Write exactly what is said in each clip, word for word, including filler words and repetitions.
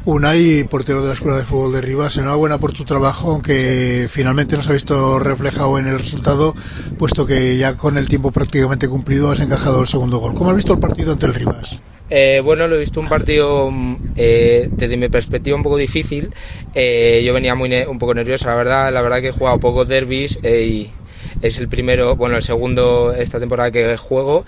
Unai, portero de la Escuela de Fútbol de Rivas, enhorabuena por tu trabajo, aunque finalmente no se ha visto reflejado en el resultado, puesto que ya con el tiempo prácticamente cumplido has encajado el segundo gol. ¿Cómo has visto el partido ante el Rivas? Eh, bueno, lo he visto un partido eh, desde mi perspectiva un poco difícil. Eh, yo venía muy un poco nervioso, la verdad. La verdad que he jugado pocos derbis eh, y es el primero, bueno, el segundo esta temporada que juego,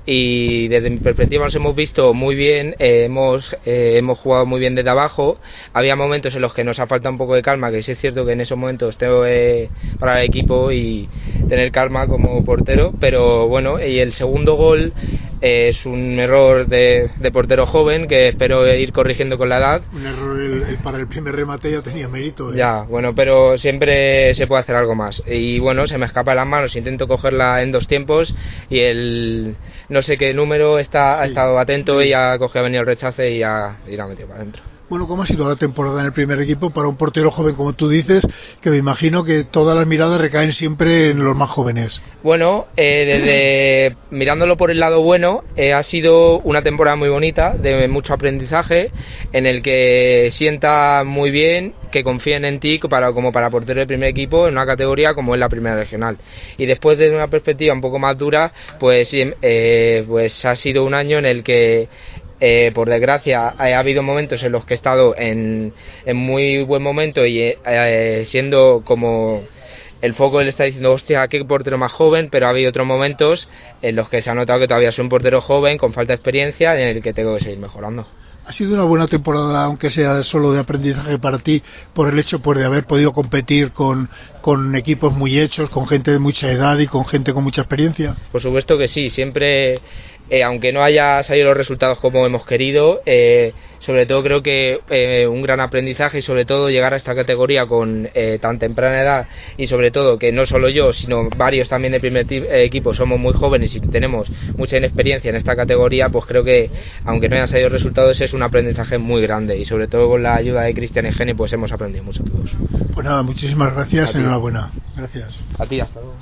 y desde mi perspectiva nos hemos visto muy bien, eh, hemos eh, hemos jugado muy bien desde abajo. Había momentos en los que nos ha faltado un poco de calma, que sí es cierto que en esos momentos tengo que parar el equipo y tener calma como portero, pero bueno, y el segundo gol eh, es un error de, de portero joven que espero ir corrigiendo con la edad. Un error el, el, para el primer remate ya tenía mérito, ¿eh? Ya, bueno, pero siempre se puede hacer algo más, y bueno, se me escapa de las manos, intento cogerla en dos tiempos y el no sé qué número está, sí, ha estado atento sí. Y ha cogido, ha venido el rechace y ha, y la ha metido para adentro. Bueno, ¿cómo ha sido la temporada en el primer equipo para un portero joven como tú dices, que me imagino que todas las miradas recaen siempre en los más jóvenes? Bueno, eh, desde mirándolo por el lado bueno, eh, ha sido una temporada muy bonita, de mucho aprendizaje, en el que sienta muy bien que confíen en ti para, como para portero de primer equipo en una categoría como es la primera regional. Y después, desde una perspectiva un poco más dura, pues, eh, pues ha sido un año en el que Eh, por desgracia ha habido momentos en los que he estado en, en muy buen momento y eh, siendo como el foco le está diciendo, hostia, qué portero más joven, pero ha habido otros momentos en los que se ha notado que todavía soy un portero joven con falta de experiencia en el que tengo que seguir mejorando. Ha sido una buena temporada, aunque sea solo de aprendizaje para ti, por el hecho pues, de haber podido competir con, con equipos muy hechos, con gente de mucha edad y con gente con mucha experiencia. Por supuesto que sí, siempre, eh, aunque no haya salido los resultados como hemos querido, eh, sobre todo creo que eh, un gran aprendizaje y sobre todo llegar a esta categoría con eh, tan temprana edad y sobre todo que no solo yo, sino varios también de primer eh, equipo somos muy jóvenes y tenemos mucha inexperiencia en esta categoría, pues creo que aunque no hayan salido resultados es un aprendizaje muy grande y sobre todo con la ayuda de Cristian y Geni pues hemos aprendido mucho todos. Pues nada, muchísimas gracias, enhorabuena. Gracias. A ti, hasta luego.